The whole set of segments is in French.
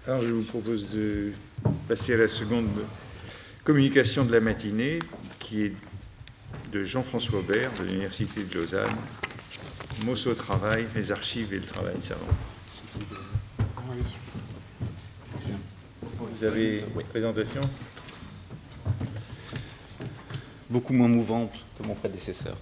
Alors, je vous propose de passer à la seconde communication de la matinée, qui est de Jean-François Aubert, de l'Université de Lausanne. Mots au travail, les archives et le travail savant. Vous avez une présentation ? Beaucoup moins mouvante que mon prédécesseur.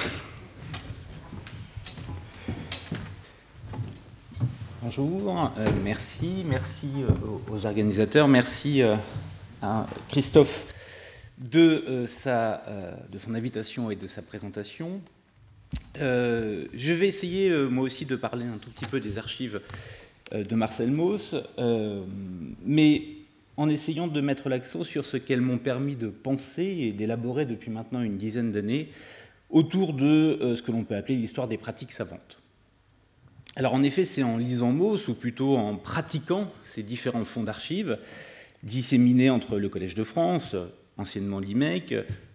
Bonjour, merci aux organisateurs, merci à Christophe de son invitation et de sa présentation. Je vais essayer moi aussi de parler un tout petit peu des archives de Marcel Mauss, mais en essayant de mettre l'accent sur ce qu'elles m'ont permis de penser et d'élaborer depuis maintenant une dizaine d'années autour de ce que l'on peut appeler l'histoire des pratiques savantes. Alors en effet, c'est en lisant Mauss, ou plutôt en pratiquant ces différents fonds d'archives, disséminés entre le Collège de France, anciennement l'IMEC,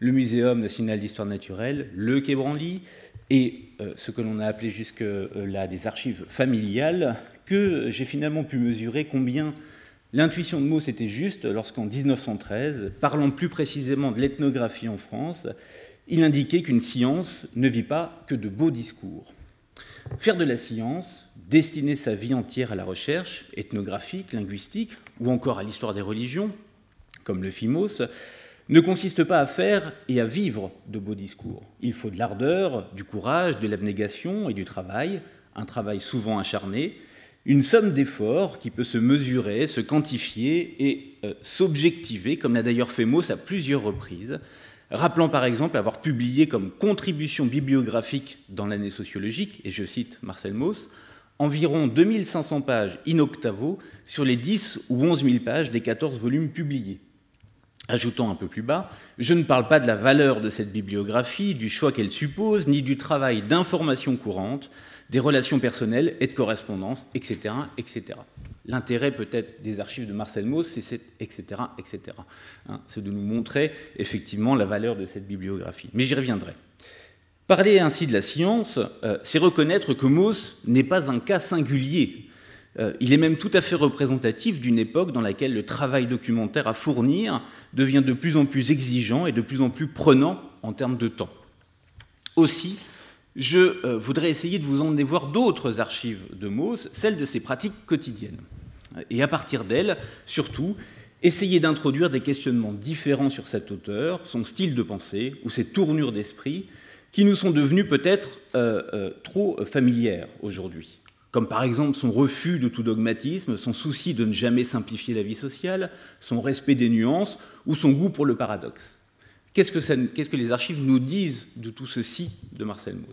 le Muséum d'histoire naturelle, le Quai Branly, et ce que l'on a appelé jusque-là des archives familiales, que j'ai finalement pu mesurer combien l'intuition de Mauss était juste lorsqu'en 1913, parlant plus précisément de l'ethnographie en France, il indiquait qu'une science ne vit pas que de beaux discours. Faire de la science, destiner sa vie entière à la recherche ethnographique, linguistique, ou encore à l'histoire des religions, comme le fit Mauss, ne consiste pas à faire et à vivre de beaux discours. Il faut de l'ardeur, du courage, de l'abnégation et du travail, un travail souvent acharné, une somme d'efforts qui peut se mesurer, se quantifier et s'objectiver, comme l'a d'ailleurs fait Mauss à plusieurs reprises, rappelant par exemple avoir publié comme contribution bibliographique dans l'année sociologique, et je cite Marcel Mauss, environ 2500 pages in octavo sur les 10 ou 11 000 pages des 14 volumes publiés. Ajoutant un peu plus bas, je ne parle pas de la valeur de cette bibliographie, du choix qu'elle suppose, ni du travail d'information courante, des relations personnelles et de correspondance, etc., etc. L'intérêt peut-être des archives de Marcel Mauss, c'est cet etc., etc. C'est de nous montrer effectivement la valeur de cette bibliographie. Mais j'y reviendrai. Parler ainsi de la science, c'est reconnaître que Mauss n'est pas un cas singulier. Il est même tout à fait représentatif d'une époque dans laquelle le travail documentaire à fournir devient de plus en plus exigeant et de plus en plus prenant en termes de temps. Aussi, je voudrais essayer de vous emmener voir d'autres archives de Mauss, celles de ses pratiques quotidiennes. Et à partir d'elles, surtout, essayer d'introduire des questionnements différents sur cet auteur, son style de pensée ou ses tournures d'esprit, qui nous sont devenus peut-être trop familières aujourd'hui. Comme par exemple son refus de tout dogmatisme, son souci de ne jamais simplifier la vie sociale, son respect des nuances ou son goût pour le paradoxe. Qu'est-ce que les archives nous disent de tout ceci de Marcel Mauss ?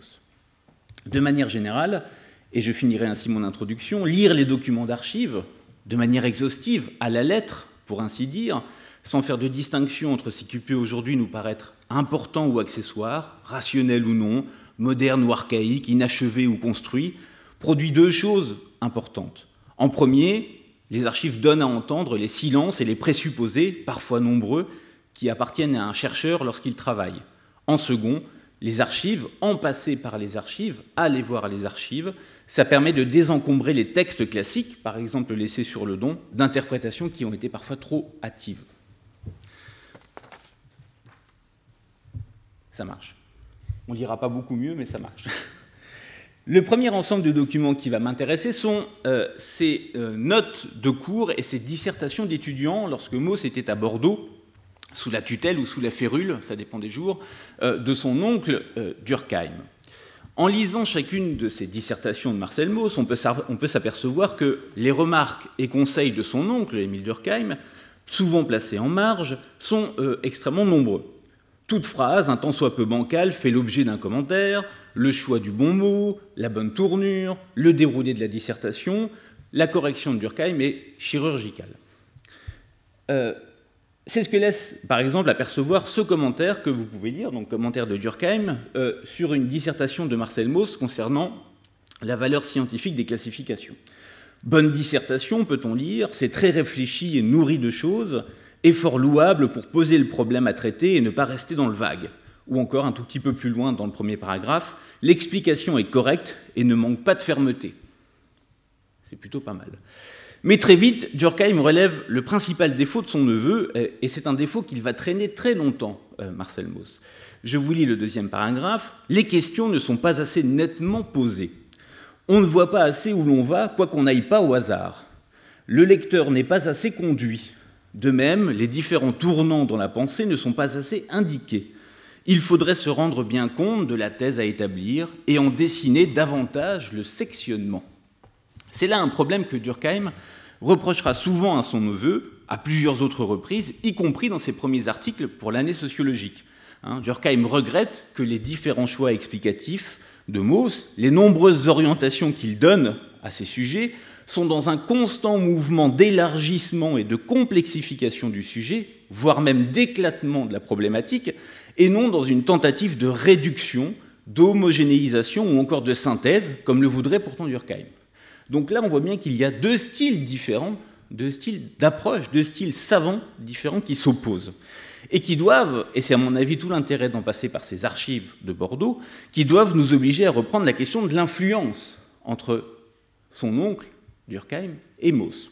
De manière générale, et je finirai ainsi mon introduction, lire les documents d'archives de manière exhaustive, à la lettre, pour ainsi dire, sans faire de distinction entre ce qui peut aujourd'hui nous paraître important ou accessoire, rationnel ou non, moderne ou archaïque, inachevé ou construit, produit deux choses importantes. En premier, les archives donnent à entendre les silences et les présupposés, parfois nombreux, qui appartiennent à un chercheur lorsqu'il travaille. En second, les archives, en passer par les archives, aller voir les archives, ça permet de désencombrer les textes classiques, par exemple laissés sur le don, d'interprétations qui ont été parfois trop hâtives. Ça marche. On ne lira pas beaucoup mieux, mais ça marche. Le premier ensemble de documents qui va m'intéresser sont ces notes de cours et ces dissertations d'étudiants lorsque Mauss était à Bordeaux, sous la tutelle ou sous la férule, ça dépend des jours, de son oncle Durkheim. En lisant chacune de ces dissertations de Marcel Mauss, on peut s'apercevoir que les remarques et conseils de son oncle, Émile Durkheim, souvent placés en marge, sont extrêmement nombreux. Toute phrase, un tant soit peu bancale, fait l'objet d'un commentaire, le choix du bon mot, la bonne tournure, le déroulé de la dissertation, la correction de Durkheim est chirurgicale. C'est ce que laisse, par exemple, apercevoir ce commentaire que vous pouvez lire, donc commentaire de Durkheim, sur une dissertation de Marcel Mauss concernant la valeur scientifique des classifications. Bonne dissertation, peut-on lire, c'est très réfléchi et nourri de choses, effort louable pour poser le problème à traiter et ne pas rester dans le vague. Ou encore, un tout petit peu plus loin dans le premier paragraphe, l'explication est correcte et ne manque pas de fermeté. C'est plutôt pas mal. Mais très vite, Durkheim relève le principal défaut de son neveu, et c'est un défaut qu'il va traîner très longtemps, Marcel Mauss. Je vous lis le deuxième paragraphe. « Les questions ne sont pas assez nettement posées. On ne voit pas assez où l'on va, quoi qu'on n'aille pas au hasard. Le lecteur n'est pas assez conduit. De même, les différents tournants dans la pensée ne sont pas assez indiqués. Il faudrait se rendre bien compte de la thèse à établir et en dessiner davantage le sectionnement. » C'est là un problème que Durkheim reprochera souvent à son neveu, à plusieurs autres reprises, y compris dans ses premiers articles pour l'année sociologique. Durkheim regrette que les différents choix explicatifs de Mauss, les nombreuses orientations qu'il donne à ces sujets, sont dans un constant mouvement d'élargissement et de complexification du sujet, voire même d'éclatement de la problématique, et non dans une tentative de réduction, d'homogénéisation ou encore de synthèse, comme le voudrait pourtant Durkheim. Donc là, on voit bien qu'il y a deux styles différents, deux styles d'approche, deux styles savants différents qui s'opposent et qui doivent, et c'est à mon avis tout l'intérêt d'en passer par ces archives de Bordeaux, qui doivent nous obliger à reprendre la question de l'influence entre son oncle, Durkheim, et Mauss.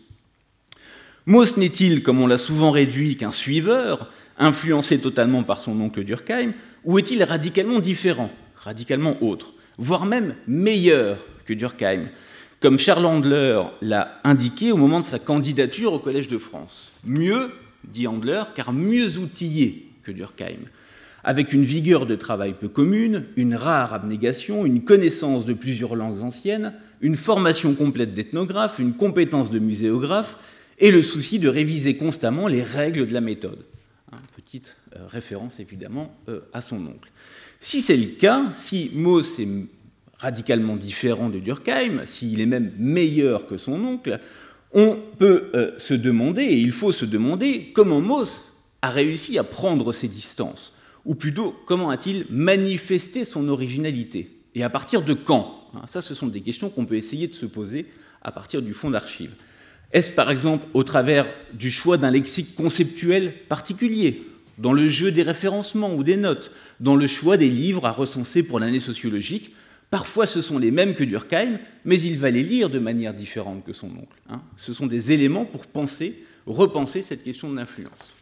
Mauss n'est-il, comme on l'a souvent réduit, qu'un suiveur, influencé totalement par son oncle Durkheim, ou est-il radicalement différent, radicalement autre, voire même meilleur que Durkheim, comme Charles Handler l'a indiqué au moment de sa candidature au Collège de France. Mieux, dit Handler, car mieux outillé que Durkheim, avec une vigueur de travail peu commune, une rare abnégation, une connaissance de plusieurs langues anciennes, une formation complète d'ethnographe, une compétence de muséographe, et le souci de réviser constamment les règles de la méthode. Petite référence évidemment à son oncle. Si c'est le cas, si Mauss est radicalement différent de Durkheim, s'il est même meilleur que son oncle, on peut se demander, et il faut se demander, comment Mauss a réussi à prendre ses distances, ou plutôt, comment a-t-il manifesté son originalité, et à partir de quand? Ça, ce sont des questions qu'on peut essayer de se poser à partir du fonds d'archives. Est-ce par exemple au travers du choix d'un lexique conceptuel particulier, dans le jeu des référencements ou des notes, dans le choix des livres à recenser pour l'année sociologique? Parfois, ce sont les mêmes que Durkheim, mais il va les lire de manière différente que son oncle. Ce sont des éléments pour repenser cette question de l'influence.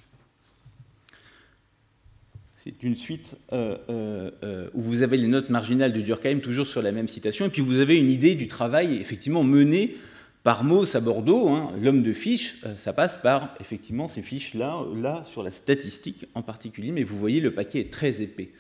C'est une suite où vous avez les notes marginales de Durkheim, toujours sur la même citation, et puis vous avez une idée du travail effectivement mené par Mauss à Bordeaux, l'homme de fiches. Ça passe par effectivement ces fiches-là, là, sur la statistique en particulier, mais vous voyez, le paquet est très épais.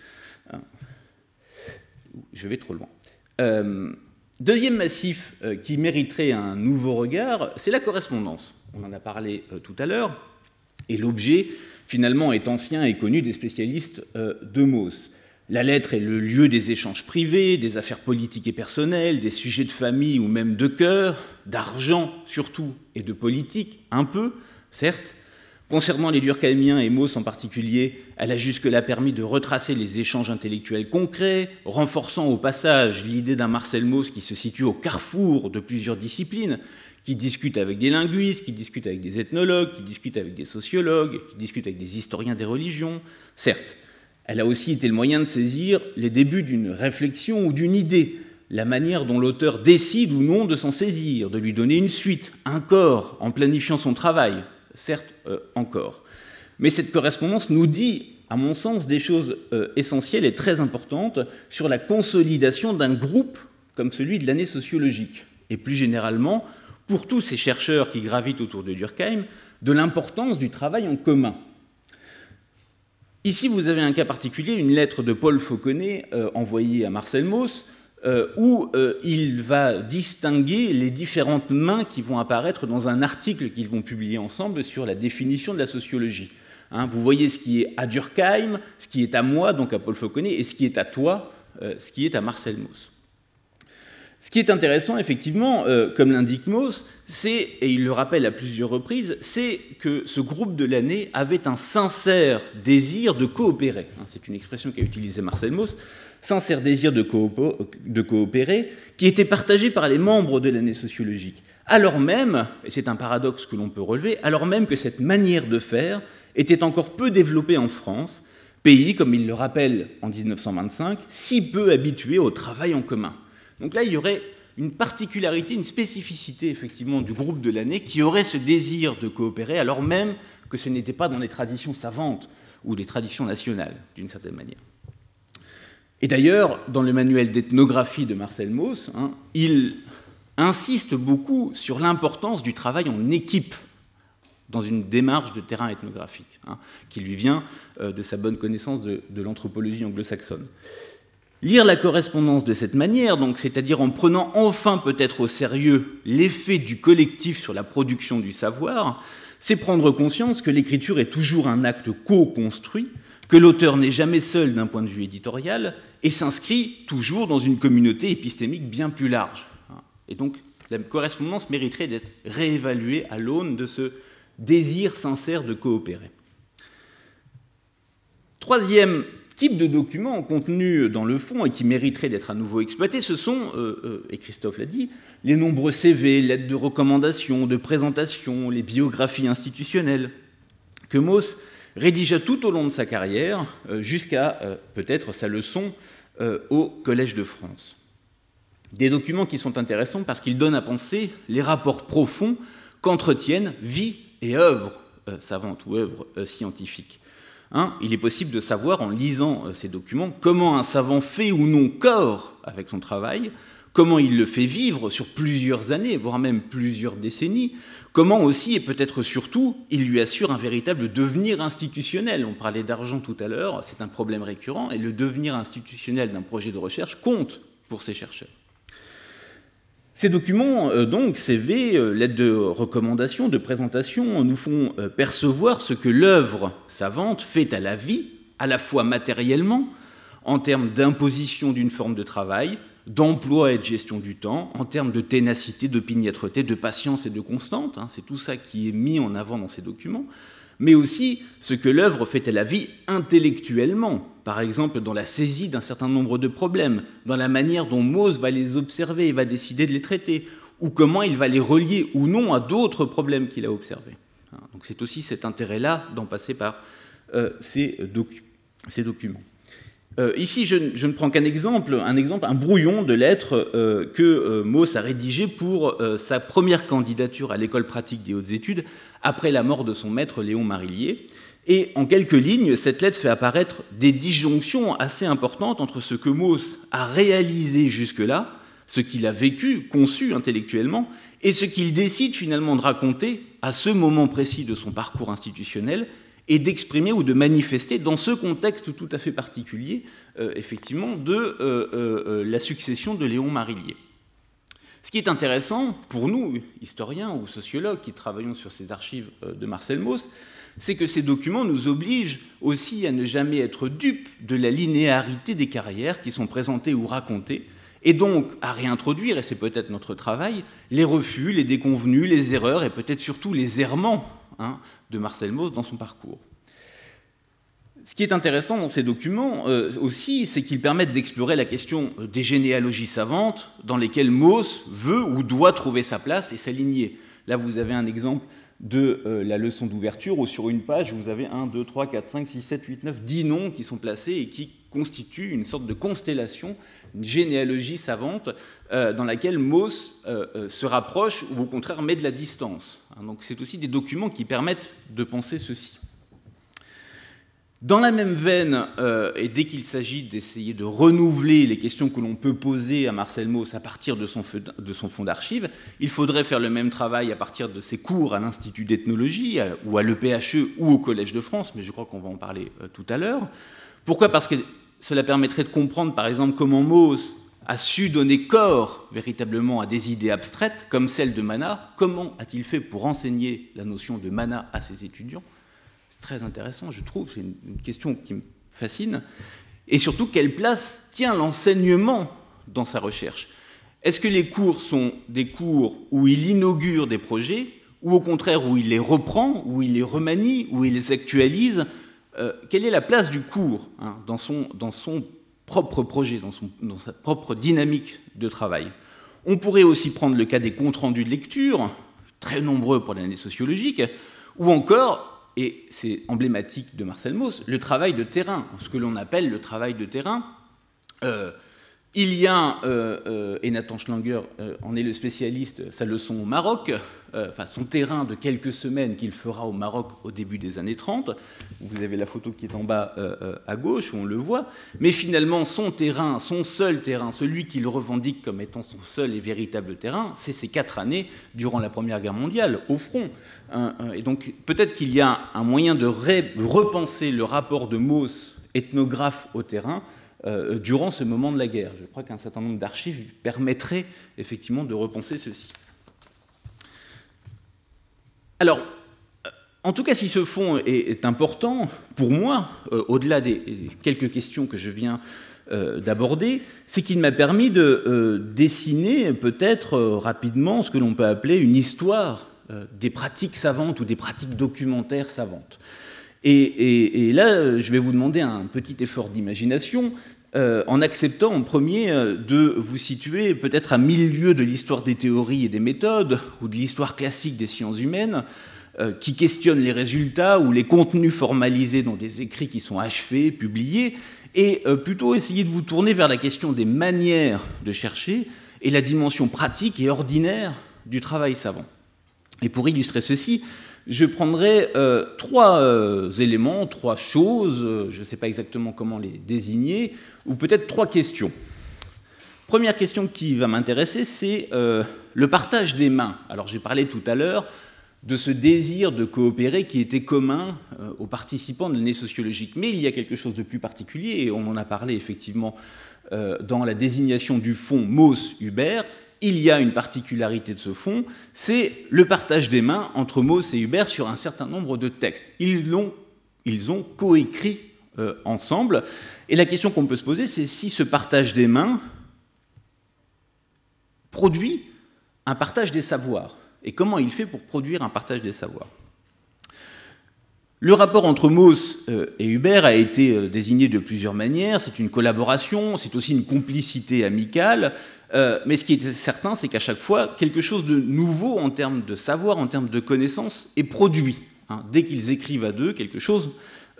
Je vais trop loin. Deuxième massif qui mériterait un nouveau regard, c'est la correspondance. On en a parlé tout à l'heure, et l'objet, finalement, est ancien et connu des spécialistes de Mauss. La lettre est le lieu des échanges privés, des affaires politiques et personnelles, des sujets de famille ou même de cœur, d'argent surtout, et de politique, un peu, certes. Concernant les Durkheimiens et Mauss en particulier, elle a jusque-là permis de retracer les échanges intellectuels concrets, renforçant au passage l'idée d'un Marcel Mauss qui se situe au carrefour de plusieurs disciplines, qui discute avec des linguistes, qui discute avec des ethnologues, qui discute avec des sociologues, qui discute avec des historiens des religions. Certes, elle a aussi été le moyen de saisir les débuts d'une réflexion ou d'une idée, la manière dont l'auteur décide ou non de s'en saisir, de lui donner une suite, un corps, en planifiant son travail. Certes, encore. Mais cette correspondance nous dit, à mon sens, des choses essentielles et très importantes sur la consolidation d'un groupe comme celui de l'année sociologique, et plus généralement, pour tous ces chercheurs qui gravitent autour de Durkheim, de l'importance du travail en commun. Ici, vous avez un cas particulier, une lettre de Paul Fauconnet envoyée à Marcel Mauss, où il va distinguer les différentes mains qui vont apparaître dans un article qu'ils vont publier ensemble sur la définition de la sociologie. Vous voyez ce qui est à Durkheim, ce qui est à moi, donc à Paul Fauconnet, et ce qui est à toi, ce qui est à Marcel Mauss. Ce qui est intéressant, effectivement, comme l'indique Mauss, c'est, et il le rappelle à plusieurs reprises, c'est que ce groupe de l'année avait un sincère désir de coopérer. C'est une expression qu'a utilisée Marcel Mauss, sincère désir de coopérer, qui était partagé par les membres de l'année sociologique, alors même, et c'est un paradoxe que l'on peut relever, alors même que cette manière de faire était encore peu développée en France, pays, comme il le rappelle en 1925, si peu habitué au travail en commun. Donc là, il y aurait une particularité, une spécificité effectivement du groupe de l'année qui aurait ce désir de coopérer alors même que ce n'était pas dans les traditions savantes ou les traditions nationales, d'une certaine manière. Et d'ailleurs, dans le manuel d'ethnographie de Marcel Mauss, il insiste beaucoup sur l'importance du travail en équipe dans une démarche de terrain ethnographique, qui lui vient de sa bonne connaissance de l'anthropologie anglo-saxonne. Lire la correspondance de cette manière, donc, c'est-à-dire en prenant enfin peut-être au sérieux l'effet du collectif sur la production du savoir, c'est prendre conscience que l'écriture est toujours un acte co-construit, que l'auteur n'est jamais seul d'un point de vue éditorial et s'inscrit toujours dans une communauté épistémique bien plus large. Et donc, la correspondance mériterait d'être réévaluée à l'aune de ce désir sincère de coopérer. Troisième type de document contenu dans le fond et qui mériterait d'être à nouveau exploité, ce sont, et Christophe l'a dit, les nombreux CV, lettres de recommandation, de présentation, les biographies institutionnelles que Mauss rédigea tout au long de sa carrière jusqu'à peut-être sa leçon au Collège de France. Des documents qui sont intéressants parce qu'ils donnent à penser les rapports profonds qu'entretiennent vie et œuvre savante ou œuvre scientifique. Il est possible de savoir, en lisant ces documents, comment un savant fait ou non corps avec son travail, comment il le fait vivre sur plusieurs années, voire même plusieurs décennies, comment aussi, et peut-être surtout, il lui assure un véritable devenir institutionnel. On parlait d'argent tout à l'heure, c'est un problème récurrent, et le devenir institutionnel d'un projet de recherche compte pour ces chercheurs. Ces documents, donc, CV, lettres de recommandation, de présentation, nous font percevoir ce que l'œuvre savante fait à la vie, à la fois matériellement, en termes d'imposition d'une forme de travail, d'emploi et de gestion du temps, en termes de ténacité, d'opiniâtreté, de patience et de constante. C'est tout ça qui est mis en avant dans ces documents, mais aussi ce que l'œuvre fait à la vie intellectuellement, par exemple dans la saisie d'un certain nombre de problèmes, dans la manière dont Mauss va les observer et va décider de les traiter, ou comment il va les relier ou non à d'autres problèmes qu'il a observés. Donc c'est aussi cet intérêt-là d'en passer par ces documents. Ici, je ne prends qu'un exemple, un brouillon de lettres que Mauss a rédigé pour sa première candidature à l'École pratique des hautes études après la mort de son maître Léon Marillier. Et en quelques lignes, cette lettre fait apparaître des disjonctions assez importantes entre ce que Mauss a réalisé jusque-là, ce qu'il a vécu, conçu intellectuellement, et ce qu'il décide finalement de raconter à ce moment précis de son parcours institutionnel, et d'exprimer ou de manifester dans ce contexte tout à fait particulier, effectivement, de la succession de Léon Marillier. Ce qui est intéressant pour nous, historiens ou sociologues qui travaillons sur ces archives de Marcel Mauss, c'est que ces documents nous obligent aussi à ne jamais être dupes de la linéarité des carrières qui sont présentées ou racontées, et donc à réintroduire, et c'est peut-être notre travail, les refus, les déconvenus, les erreurs, et peut-être surtout les errements de Marcel Mauss dans son parcours. Ce qui est intéressant dans ces documents aussi, c'est qu'ils permettent d'explorer la question des généalogies savantes dans lesquelles Mauss veut ou doit trouver sa place et s'aligner. Là, vous avez un exemple de la leçon d'ouverture où sur une page, vous avez 1, 2, 3, 4, 5, 6, 7, 8, 9, 10 noms qui sont placés et qui constituent une sorte de constellation, une généalogie savante dans laquelle Mauss se rapproche ou au contraire met de la distance. Donc c'est aussi des documents qui permettent de penser ceci. Dans la même veine, et dès qu'il s'agit d'essayer de renouveler les questions que l'on peut poser à Marcel Mauss à partir de son fonds d'archives, il faudrait faire le même travail à partir de ses cours à l'Institut d'ethnologie, ou à l'EPHE, ou au Collège de France, mais je crois qu'on va en parler tout à l'heure. Pourquoi ? Parce que cela permettrait de comprendre, par exemple, comment Mauss a su donner corps véritablement à des idées abstraites, comme celle de mana. Comment a-t-il fait pour enseigner la notion de mana à ses étudiants ? Très intéressant, je trouve, c'est une question qui me fascine. Et surtout, quelle place tient l'enseignement dans sa recherche ? Est-ce que les cours sont des cours où il inaugure des projets, ou au contraire où il les reprend, où il les remanie, où il les actualise ? Quelle est la place du cours dans son propre projet, dans sa propre dynamique de travail ? On pourrait aussi prendre le cas des comptes rendus de lecture, très nombreux pour l'année sociologique, ou encore... Et c'est emblématique de Marcel Mauss, le travail de terrain, ce que l'on appelle le travail de terrain, Il y a, et Nathan Schlanger en est le spécialiste, sa leçon au Maroc, enfin son terrain de quelques semaines qu'il fera au Maroc au début des années 30. Vous avez la photo qui est en bas à gauche, où on le voit. Mais finalement, son terrain, son seul terrain, celui qu'il revendique comme étant son seul et véritable terrain, c'est ces 4 années durant la Première Guerre mondiale, au front. Et donc peut-être qu'il y a un moyen de repenser le rapport de Mauss, ethnographe au terrain, durant ce moment de la guerre. Je crois qu'un certain nombre d'archives permettraient effectivement de repenser ceci. Alors, en tout cas, si ce fond est important, pour moi, au-delà des quelques questions que je viens d'aborder, c'est qu'il m'a permis de dessiner peut-être rapidement ce que l'on peut appeler une histoire des pratiques savantes ou des pratiques documentaires savantes. Et là, je vais vous demander un petit effort d'imagination en acceptant en premier de vous situer peut-être à 1000 lieues de l'histoire des théories et des méthodes ou de l'histoire classique des sciences humaines qui questionnent les résultats ou les contenus formalisés dans des écrits qui sont achevés, publiés, et plutôt essayer de vous tourner vers la question des manières de chercher et la dimension pratique et ordinaire du travail savant. Et pour illustrer ceci, je prendrai 3 éléments, 3 choses, je ne sais pas exactement comment les désigner, ou peut-être 3 questions. Première question qui va m'intéresser, c'est le partage des mains. Alors j'ai parlé tout à l'heure de ce désir de coopérer qui était commun aux participants de l'année sociologique. Mais il y a quelque chose de plus particulier, et on en a parlé effectivement dans la désignation du fonds Mauss-Hubert. Il y a une particularité de ce fonds, c'est le partage des mains entre Mauss et Hubert sur un certain nombre de textes. Ils ont coécrit ensemble. Et la question qu'on peut se poser, c'est si ce partage des mains produit un partage des savoirs. Et comment il fait pour produire un partage des savoirs. Le rapport entre Mauss et Hubert a été désigné de plusieurs manières. C'est une collaboration, c'est aussi une complicité amicale. Mais ce qui est certain, c'est qu'à chaque fois, quelque chose de nouveau en termes de savoir, en termes de connaissances, est produit. Dès qu'ils écrivent à deux, quelque chose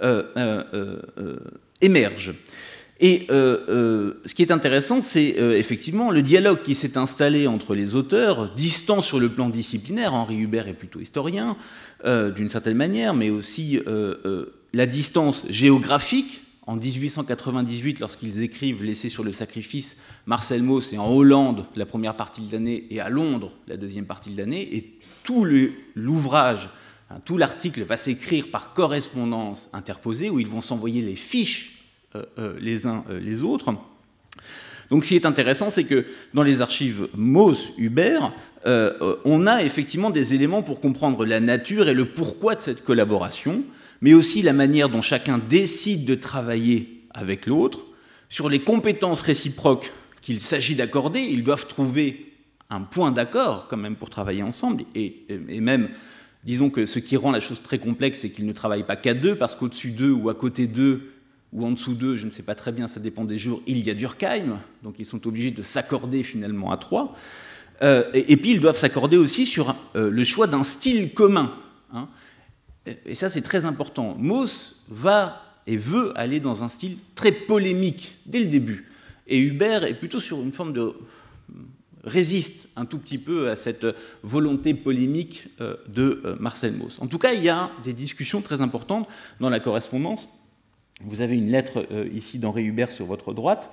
émerge. Et ce qui est intéressant, c'est effectivement le dialogue qui s'est installé entre les auteurs, distants sur le plan disciplinaire. Henri Hubert est plutôt historien, d'une certaine manière, mais aussi la distance géographique. En 1898, lorsqu'ils écrivent « L'essai sur le sacrifice », Marcel Mauss est en Hollande la première partie de l'année et à Londres la deuxième partie de l'année, et tout l'ouvrage, tout l'article va s'écrire par correspondance interposée, où ils vont s'envoyer les fiches les uns les autres. Donc ce qui est intéressant, c'est que dans les archives Mauss-Hubert, on a effectivement des éléments pour comprendre la nature et le pourquoi de cette collaboration, mais aussi la manière dont chacun décide de travailler avec l'autre, sur les compétences réciproques qu'il s'agit d'accorder. Ils doivent trouver un point d'accord quand même pour travailler ensemble, et même, disons que ce qui rend la chose très complexe, c'est qu'ils ne travaillent pas qu'à deux, parce qu'au-dessus d'eux ou à côté d'eux, ou en dessous d'eux, je ne sais pas très bien, ça dépend des jours, il y a Durkheim, donc ils sont obligés de s'accorder finalement à 3. Et puis ils doivent s'accorder aussi sur le choix d'un style commun. Et ça, c'est très important. Mauss va et veut aller dans un style très polémique dès le début. Et Hubert est plutôt sur une forme de... résiste un tout petit peu à cette volonté polémique de Marcel Mauss. En tout cas, il y a des discussions très importantes dans la correspondance. Vous avez une lettre ici d'Henri Hubert sur votre droite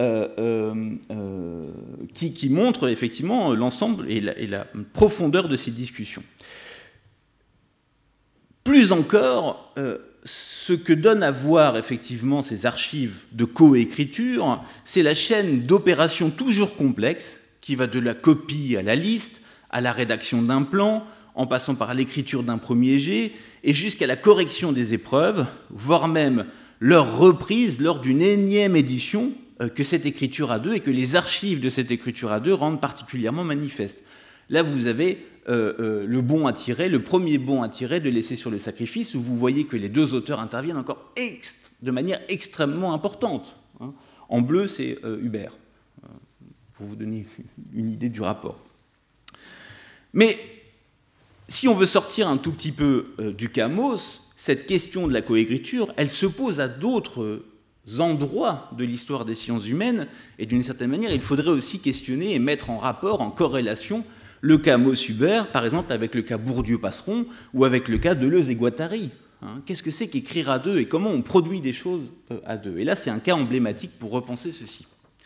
qui montre effectivement l'ensemble et la profondeur de ces discussions. Plus encore, ce que donnent à voir effectivement ces archives de coécriture, c'est la chaîne d'opérations toujours complexes qui va de la copie à la liste, à la rédaction d'un plan, en passant par l'écriture d'un premier jet, et jusqu'à la correction des épreuves, voire même leur reprise lors d'une énième édition que cette écriture à deux et que les archives de cette écriture à deux rendent particulièrement manifeste. Là, vous avez le bon à tirer, le premier bon à tirer de l'essai sur le sacrifice, où vous voyez que les deux auteurs interviennent encore de manière extrêmement importante. En bleu, c'est Hubert, pour vous donner une idée du rapport. Mais si on veut sortir un tout petit peu du cas Mauss, cette question de la coécriture, elle se pose à d'autres endroits de l'histoire des sciences humaines, et d'une certaine manière, il faudrait aussi questionner et mettre en rapport, en corrélation, le cas Mauss-Hubert, par exemple, avec le cas Bourdieu-Passeron, ou avec le cas Deleuze et Guattari. Qu'est-ce que c'est qu'écrire à deux, et comment on produit des choses à deux? Et là, c'est un cas emblématique pour repenser ceci.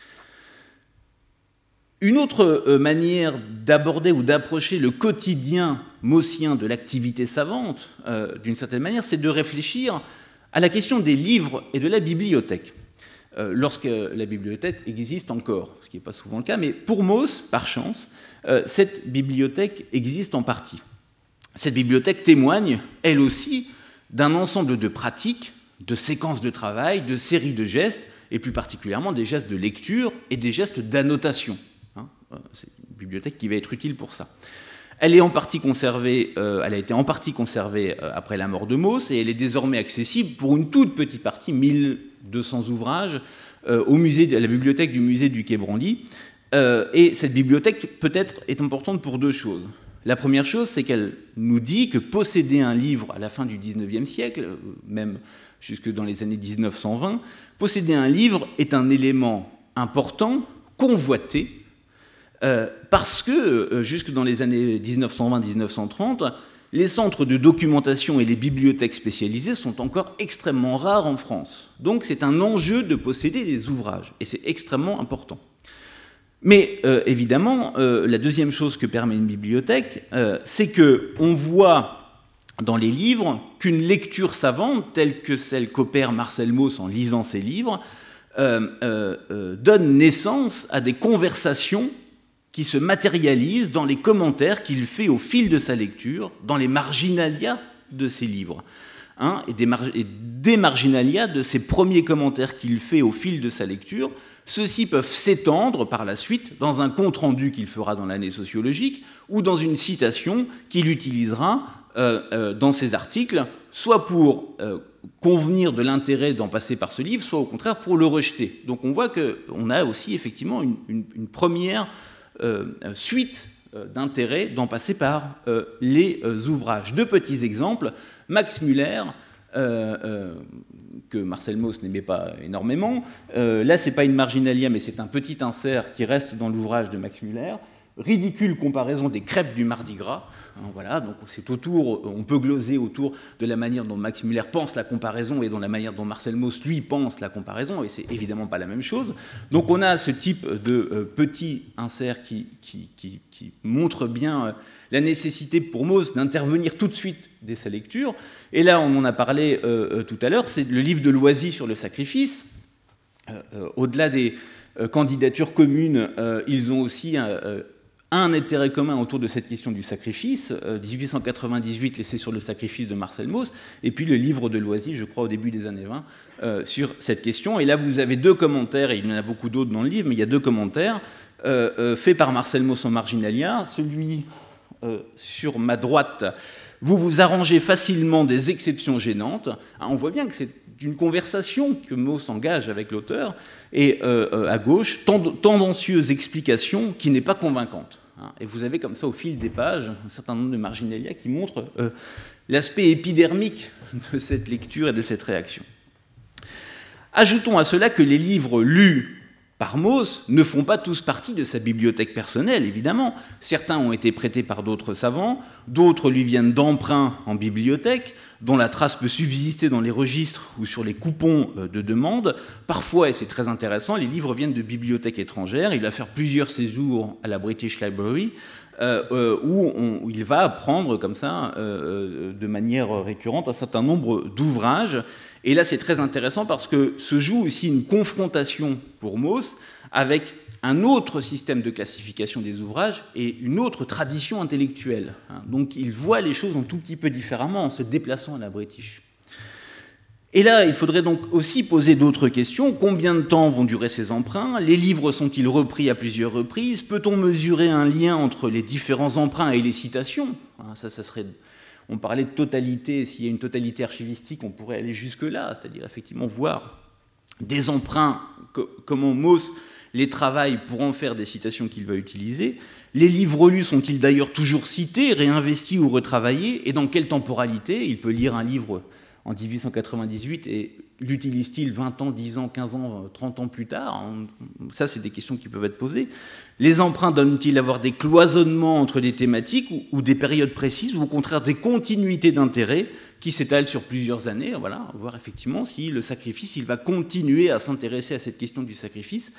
Une autre manière d'aborder ou d'approcher le quotidien maussien de l'activité savante, d'une certaine manière, c'est de réfléchir à la question des livres et de la bibliothèque, lorsque la bibliothèque existe encore, ce qui n'est pas souvent le cas, mais pour Mauss, par chance, cette bibliothèque existe en partie. Cette bibliothèque témoigne, elle aussi, d'un ensemble de pratiques, de séquences de travail, de séries de gestes, et plus particulièrement des gestes de lecture et des gestes d'annotation. C'est une bibliothèque qui va être utile pour ça. Elle est en partie conservée, elle a été en partie conservée après la mort de Mauss, et elle est désormais accessible pour une toute petite partie, 1200 ouvrages, à la bibliothèque du musée du Quai Branly. Et cette bibliothèque peut-être est importante pour deux choses. La première chose, c'est qu'elle nous dit que posséder un livre à la fin du XIXe siècle, même jusque dans les années 1920, posséder un livre est un élément important, convoité, parce que jusque dans les années 1920-1930, les centres de documentation et les bibliothèques spécialisées sont encore extrêmement rares en France. Donc c'est un enjeu de posséder des ouvrages, et c'est extrêmement important. Mais évidemment, la deuxième chose que permet une bibliothèque, c'est qu'on voit dans les livres qu'une lecture savante, telle que celle qu'opère Marcel Mauss en lisant ses livres, donne naissance à des conversations qui se matérialisent dans les commentaires qu'il fait au fil de sa lecture, dans les marginalia de ses livres. Et des marginalia de ces premiers commentaires qu'il fait au fil de sa lecture, ceux-ci peuvent s'étendre par la suite dans un compte-rendu qu'il fera dans l'année sociologique ou dans une citation qu'il utilisera dans ses articles, soit pour convenir de l'intérêt d'en passer par ce livre, soit au contraire pour le rejeter. Donc on voit qu'on a aussi effectivement une première suite d'intérêt d'en passer par les ouvrages. Deux petits exemples. Max Muller, que Marcel Mauss n'aimait pas énormément. Là, ce n'est pas une marginalia, mais c'est un petit insert qui reste dans l'ouvrage de Max Muller. Ridicule comparaison des crêpes du Mardi Gras. Voilà, donc c'est autour, on peut gloser autour de la manière dont Max Muller pense la comparaison et de la manière dont Marcel Mauss, lui, pense la comparaison, et c'est évidemment pas la même chose. Donc on a ce type de petit insert qui montre bien la nécessité pour Mauss d'intervenir tout de suite dès sa lecture. Et là, on en a parlé tout à l'heure, c'est le livre de Loisy sur le sacrifice. Au-delà des candidatures communes, ils ont aussi un intérêt commun autour de cette question du sacrifice, 1898, l'essai sur le sacrifice de Marcel Mauss, et puis le livre de Loisy, je crois, au début des années 20, sur cette question. Et là, vous avez deux commentaires, et il y en a beaucoup d'autres dans le livre, mais il y a deux commentaires faits par Marcel Mauss en marginalia. Celui sur ma droite, vous vous arrangez facilement des exceptions gênantes. On voit bien que c'est une conversation que Mauss engage avec l'auteur, et à gauche, tendancieuse explication qui n'est pas convaincante. Et vous avez comme ça, au fil des pages, un certain nombre de marginalia qui montrent l'aspect épidermique de cette lecture et de cette réaction. Ajoutons à cela que les livres lus par Mauss ne font pas tous partie de sa bibliothèque personnelle, évidemment. Certains ont été prêtés par d'autres savants, d'autres lui viennent d'emprunts en bibliothèque, dont la trace peut subsister dans les registres ou sur les coupons de demande. Parfois, et c'est très intéressant, les livres viennent de bibliothèques étrangères. Il va faire plusieurs séjours à la British Library, où il va apprendre comme ça, de manière récurrente, un certain nombre d'ouvrages. Et là, c'est très intéressant parce que se joue aussi une confrontation pour Mauss avec un autre système de classification des ouvrages et une autre tradition intellectuelle. Donc, il voit les choses un tout petit peu différemment en se déplaçant à la British. Et là, il faudrait donc aussi poser d'autres questions. Combien de temps vont durer ces emprunts? Les livres sont-ils repris à plusieurs reprises? Peut-on mesurer un lien entre les différents emprunts et les citations? Ça serait... On parlait de totalité, s'il y a une totalité archivistique, on pourrait aller jusque-là, c'est-à-dire effectivement voir des emprunts, comment Mauss les travaille pour en faire des citations qu'il va utiliser. Les livres lus sont-ils d'ailleurs toujours cités, réinvestis ou retravaillés? Et dans quelle temporalité? Il peut lire un livre en 1898 et l'utilise-t-il 20 ans, 10 ans, 15 ans, 30 ans plus tard? Ça, c'est des questions qui peuvent être posées. Les emprunts donnent-ils avoir des cloisonnements entre des thématiques ou des périodes précises, ou au contraire des continuités d'intérêt qui s'étalent sur plusieurs années? Voilà, voir effectivement si le sacrifice, il va continuer à s'intéresser à cette question du sacrifice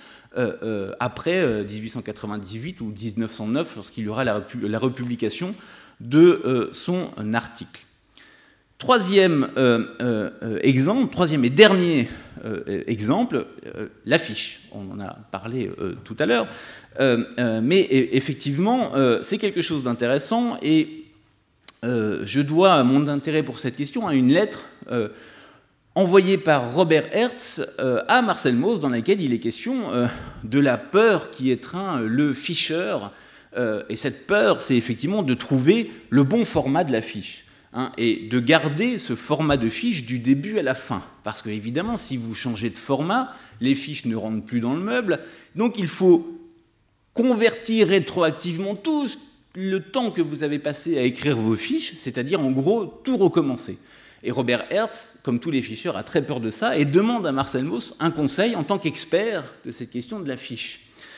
après 1898 ou 1909, lorsqu'il y aura la republication de son article. Troisième exemple, troisième et dernier exemple, l'affiche. On en a parlé tout à l'heure, mais effectivement, c'est quelque chose d'intéressant et je dois mon intérêt pour cette question à une lettre envoyée par Robert Hertz à Marcel Mauss, dans laquelle il est question de la peur qui étreint le ficheur. Et cette peur, c'est effectivement de trouver le bon format de la fiche. Et de garder ce format de fiche du début à la fin. Parce que, évidemment, si vous changez de format, les fiches ne rentrent plus dans le meuble. Donc, il faut convertir rétroactivement tout le temps que vous avez passé à écrire vos fiches, c'est-à-dire, en gros, tout recommencer. Et Robert Hertz, comme tous les ficheurs, a très peur de ça et demande à Marcel Mauss un conseil en tant qu'expert de cette question de la fiche.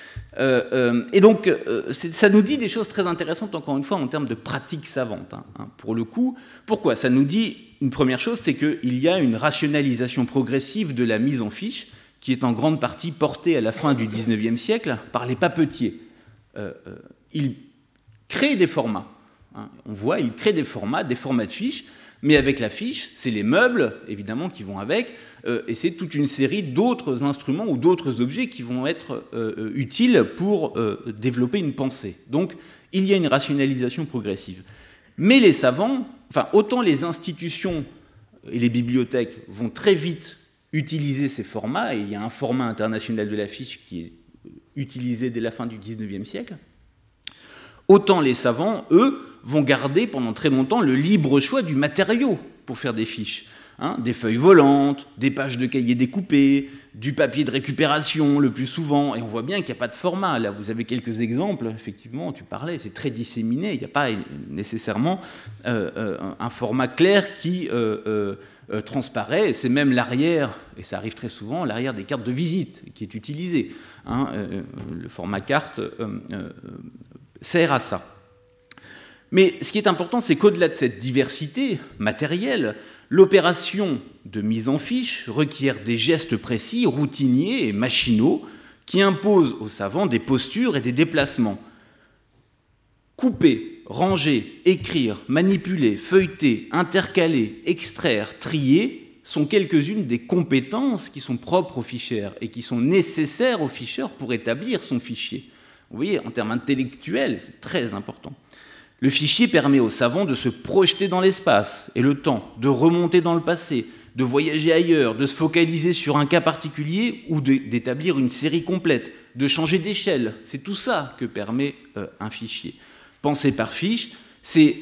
Et donc, ça nous dit des choses très intéressantes, encore une fois, en termes de pratique savante, pour le coup. Pourquoi? Ça nous dit, une première chose, c'est qu'il y a une rationalisation progressive de la mise en fiche, qui est en grande partie portée à la fin du XIXe siècle par les papetiers. Ils créent des formats. On voit, ils créent des formats de fiches, mais avec la fiche, c'est les meubles, évidemment, qui vont avec, et c'est toute une série d'autres instruments ou d'autres objets qui vont être utiles pour développer une pensée. Donc, il y a une rationalisation progressive. Mais les savants, enfin, autant les institutions et les bibliothèques vont très vite utiliser ces formats, et il y a un format international de la fiche qui est utilisé dès la fin du XIXe siècle, autant les savants, eux, vont garder pendant très longtemps le libre choix du matériau pour faire des fiches. Des feuilles volantes, des pages de cahiers découpées, du papier de récupération le plus souvent, et on voit bien qu'il n'y a pas de format. Là, vous avez quelques exemples, effectivement, tu parlais, c'est très disséminé, il n'y a pas nécessairement un format clair qui transparaît, c'est même l'arrière, et ça arrive très souvent, l'arrière des cartes de visite qui est utilisé. Le format carte sert à ça. Mais ce qui est important, c'est qu'au-delà de cette diversité matérielle, l'opération de mise en fiche requiert des gestes précis, routiniers et machinaux, qui imposent aux savants des postures et des déplacements. Couper, ranger, écrire, manipuler, feuilleter, intercaler, extraire, trier sont quelques-unes des compétences qui sont propres au ficheur et qui sont nécessaires au ficheur pour établir son fichier. Vous voyez, en termes intellectuels, c'est très important. Le fichier permet aux savants de se projeter dans l'espace et le temps, de remonter dans le passé, de voyager ailleurs, de se focaliser sur un cas particulier ou d'établir une série complète, de changer d'échelle. C'est tout ça que permet un fichier. Penser par fiche, c'est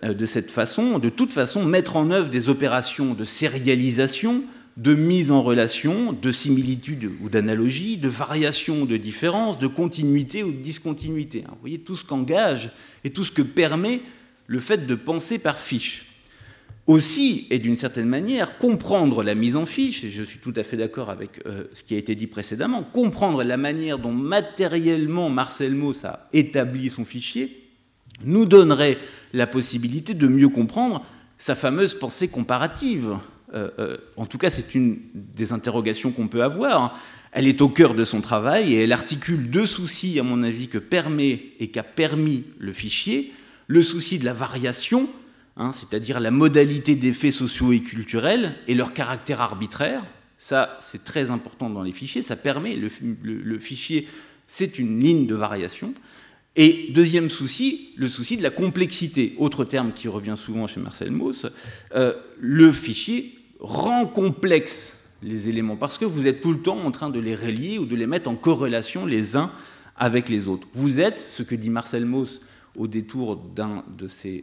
de toute façon, mettre en œuvre des opérations de sérialisation, de mise en relation, de similitude ou d'analogie, de variation ou de différence, de continuité ou de discontinuité. Vous voyez tout ce qu'engage et tout ce que permet le fait de penser par fiche. Aussi, et d'une certaine manière, comprendre la mise en fiche, et je suis tout à fait d'accord avec ce qui a été dit précédemment, comprendre la manière dont matériellement Marcel Mauss a établi son fichier, nous donnerait la possibilité de mieux comprendre sa fameuse pensée comparative. En tout cas, c'est une des interrogations qu'on peut avoir. Elle est au cœur de son travail et elle articule deux soucis, à mon avis, que permet et qu'a permis le fichier. Le souci de la variation, c'est-à-dire la modalité des faits sociaux et culturels et leur caractère arbitraire. Ça, c'est très important dans les fichiers. Ça permet, le fichier, c'est une ligne de variation. Et deuxième souci, le souci de la complexité. Autre terme qui revient souvent chez Marcel Mauss, le fichier rend complexe les éléments parce que vous êtes tout le temps en train de les relier ou de les mettre en corrélation les uns avec les autres. Vous êtes, ce que dit Marcel Mauss au détour d'un de ces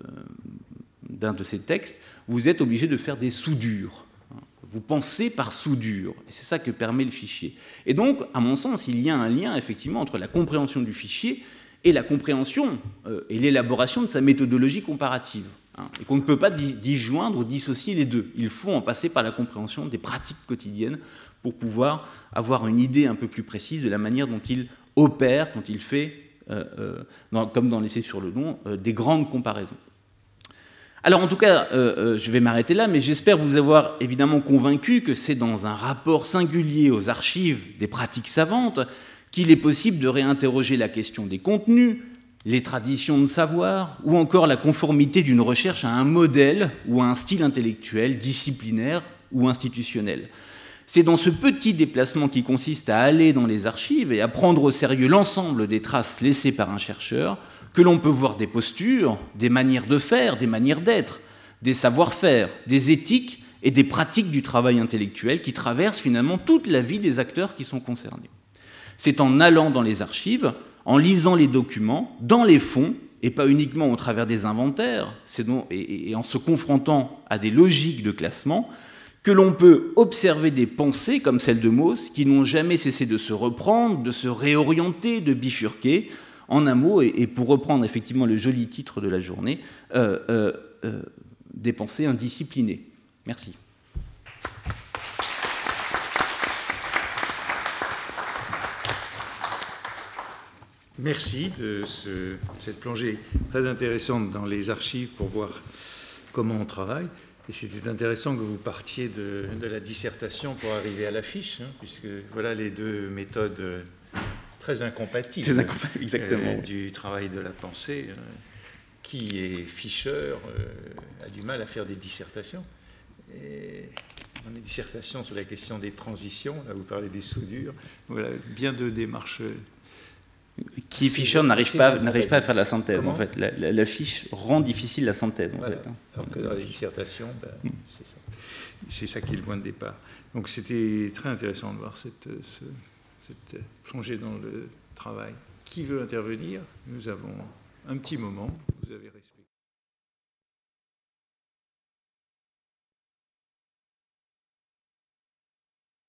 textes, vous êtes obligé de faire des soudures. Vous pensez par soudure, et c'est ça que permet le fichier. Et donc, à mon sens, il y a un lien effectivement entre la compréhension du fichier et la compréhension et l'élaboration de sa méthodologie comparative. et qu'on ne peut pas disjoindre ou dissocier les deux. Il faut en passer par la compréhension des pratiques quotidiennes pour pouvoir avoir une idée un peu plus précise de la manière dont il opère, dont il fait, comme dans l'essai sur le don, des grandes comparaisons. Alors en tout cas, je vais m'arrêter là, mais j'espère vous avoir évidemment convaincu que c'est dans un rapport singulier aux archives des pratiques savantes qu'il est possible de réinterroger la question des contenus, les traditions de savoir, ou encore la conformité d'une recherche à un modèle ou à un style intellectuel, disciplinaire ou institutionnel. C'est dans ce petit déplacement qui consiste à aller dans les archives et à prendre au sérieux l'ensemble des traces laissées par un chercheur que l'on peut voir des postures, des manières de faire, des manières d'être, des savoir-faire, des éthiques et des pratiques du travail intellectuel qui traversent finalement toute la vie des acteurs qui sont concernés. C'est en allant dans les archives, en lisant les documents, dans les fonds, et pas uniquement au travers des inventaires, et en se confrontant à des logiques de classement, que l'on peut observer des pensées comme celle de Mauss, qui n'ont jamais cessé de se reprendre, de se réorienter, de bifurquer. En un mot, et pour reprendre effectivement le joli titre de la journée, des pensées indisciplinées. Merci. Merci de cette plongée très intéressante dans les archives pour voir comment on travaille. Et c'était intéressant que vous partiez de la dissertation pour arriver à la fiche, puisque voilà les deux méthodes très incompatibles. Très incompatibles, exactement. Du travail de la pensée. Qui est ficheur a du mal à faire des dissertations. Et dans les dissertations sur la question des transitions, là vous parlez des soudures, voilà, bien deux démarches. Qui Fischer n'arrive pas à faire la synthèse. Comment ? En fait. La fiche rend difficile la synthèse. Voilà. En fait. Alors que dans la dissertation, c'est ça. C'est ça qui est le point de départ. Donc c'était très intéressant de voir cette plongée dans le travail. Qui veut intervenir ? Nous avons un petit moment. Vous avez